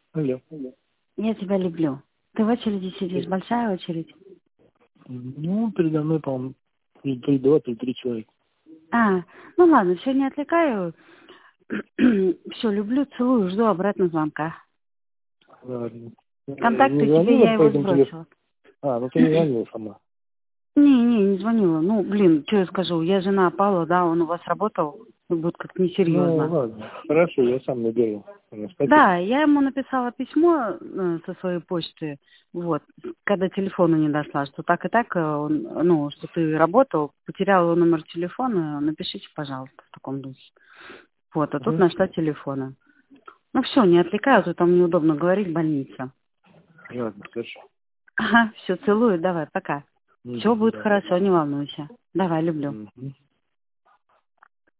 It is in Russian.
Алло. Я тебя люблю. Ты в очереди сидишь, большая очередь? Ну, передо мной, по-моему, 2, 3 человека. Ну ладно, все, не отвлекаю. Все, люблю, целую, жду обратно звонка. Ладно. Не Контакты тебе звонила я по его этому телефону? сбросила. Ну ты не звонила сама. Не звонила. Ну, блин, что я скажу, я жена Павла, да, он у вас работал, будет как-то Ну, несерьезно. ладно. Хорошо, я сам наберу. Спасибо. Да, я ему написала письмо со своей почты, вот, когда телефону не дошла, что так и так, что ты работал, потеряла номер телефона, напишите, пожалуйста, в таком духе. Вот, а тут Угу. нашла телефона. Ну все, не отвлекаю, тут там неудобно говорить, больница. Ладно, хорошо. Ага, все, целую, давай, пока. Все будет Да. хорошо, не волнуйся. Давай, люблю. Угу.